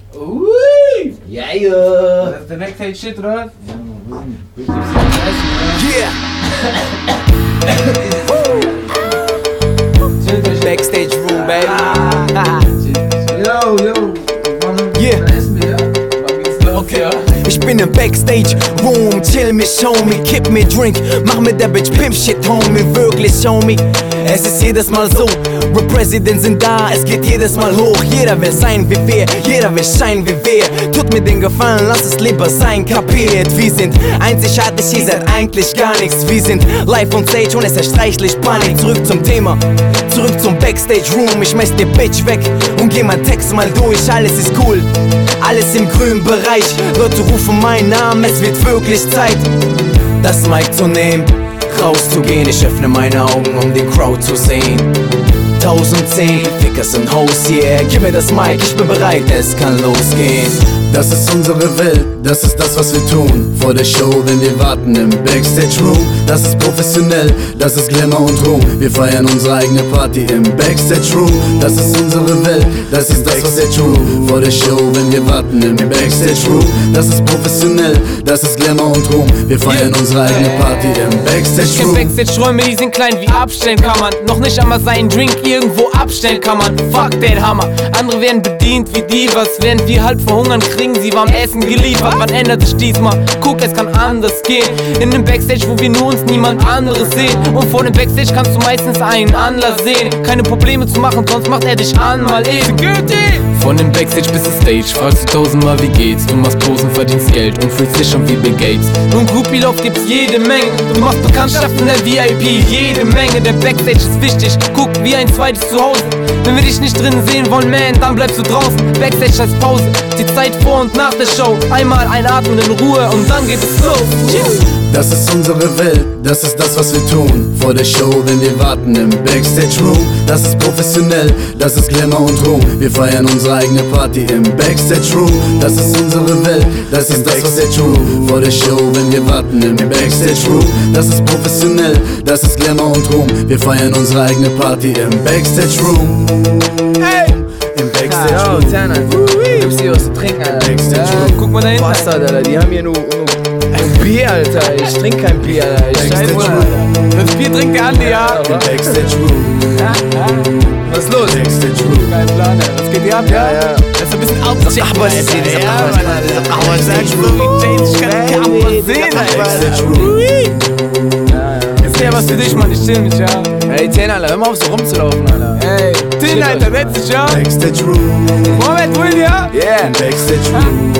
Ui! Ja, ja! Das ist der Backstage-Shit, oder? Yeah! Backstage Room, baby. Yo. Yeah. Okay. Ich bin im Backstage Room, chill mich, show me, kipp mir Drink, mach mit der Bitch Pimp Shit, homie, wirklich, show me. Es ist jedes Mal so, Represidents sind da, es geht jedes Mal hoch. Jeder will sein wie wir, jeder will scheinen wie wir. Tut mir den Gefallen, lass es lieber sein, kapiert. Wir sind einzigartig, ihr seid eigentlich gar nichts. Wir sind live on stage und es herrscht reichlich Panik. Zurück zum Thema, zurück zum Backstage Room. Ich schmeiß die Bitch weg und geh mein Text mal durch. Alles ist cool, alles im grünen Bereich. Leute rufen meinen Namen, es wird wirklich Zeit, das Mic zu nehmen, rauszugehen. Ich öffne meine Augen, um die Crowd zu sehen. 1010 Fickers im Haus, yeah. Gib mir das Mic, ich bin bereit, es kann losgehen. Das ist unsere Welt, das ist das, was wir tun. Vor der Show, wenn wir warten im Backstage Room. Das ist professionell, das ist Glamour und Ruhm. Wir feiern unsere eigene Party im Backstage Room. Das ist unsere Welt, das ist das, was wir tun. Vor der Show, wenn wir warten im Backstage Room. Das ist professionell, das ist Glamour und Ruhm. Wir feiern unsere eigene Party im Backstage Room. Ich kenn Backstage-Räume, die sind klein wie abstellen kann man. Noch nicht einmal seinen Drink irgendwo abstellen kann man. Fuck den Hammer. Andere werden bedient wie Divas, während wir halb verhungern, kriegen sie warm Essen geliefert. Wann ändert sich diesmal? Guck, es kann anders gehen. In dem Backstage, wo wir nur uns niemand anderes sehen. Und vor dem Backstage kannst du meistens einen Anlass sehen. Keine Probleme zu machen, sonst macht er dich an, mal eben. Security! Von dem Backstage bis zur Stage fragst du tausendmal wie geht's. Du machst Posen, verdienst Geld und fühlst dich schon wie Bill Gates. Nun Groupie-Love gibt's jede Menge. Du machst Bekanntschaften der VIP, jede Menge. Der Backstage ist wichtig, guck wie ein zweites Zuhause. Wenn wir dich nicht drinnen sehen wollen, man, dann bleibst du draußen. Backstage heißt Pause, die Zeit vor und nach der Show. Einmal einatmen in Ruhe und dann geht es los. Das ist unsere Welt, das ist das, was wir tun. Vor der Show, wenn wir warten im Backstage Room. Das ist professionell, das ist Glamour und Ruhm. Wir feiern unsere eigene Party im Backstage Room. Das ist unsere Welt, das ist das, was wir tun. Vor der Show, wenn wir warten im Backstage Room. Das ist professionell, das ist Glamour und Ruhm. Wir feiern unsere eigene Party im Backstage Room. Hey! Im Backstage Room. Yo, Tanner, gib's dir was zu trinken, Alter? Backstage Room. Guck mal da hinten. Bastard, Alter, die haben hier nur Bier, Alter. Ich trink kein Bier, Alter. Ich Backstage scheiße, Room. Das Bier trinkt der Andi, ja. Im Backstage Room. Was ist los? Backstage Room. Kein Plan, ja. Was geht hier ab, ja? Das ist ein bisschen outchecken. Aber es ist hier dieser Aber ich sag so wie James, ich kann kaum was sehen, Backstage Alter. Room. Ist ja was für dich, Mann, ich chill mich, ja. Ey, Tanner, Alter, hör mal auf so rumzulaufen, Alter. Ey, Tin, Alter, setz dich, ja. Backstage Room. Mohammed, wohin, ja? Yeah. Im Backstage Room.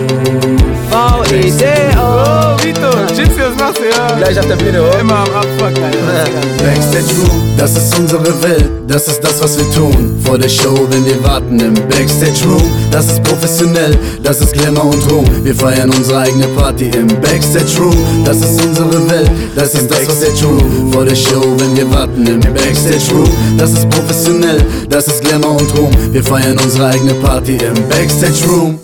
V-I-D-O. Oh, Vito, Gypsy, was machst du, ja? Gleich auf der Bühne, hoch. Immer am Abfuck, Alter. Backstage Room, das ist unsere Welt, das ist das, was wir tun. Vor der Show, wenn wir warten im Backstage Room. Das ist professionell, das ist Glamour und Ruhm. Wir feiern unsere eigene Party im Backstage Room. Das ist unsere Welt, das ist das, was wir tun. Vor der Show, wenn wir warten im Backstage Room. Das ist professionell, das ist Glamour und Ruhm. Wir feiern unsere eigene Party im Backstage Room.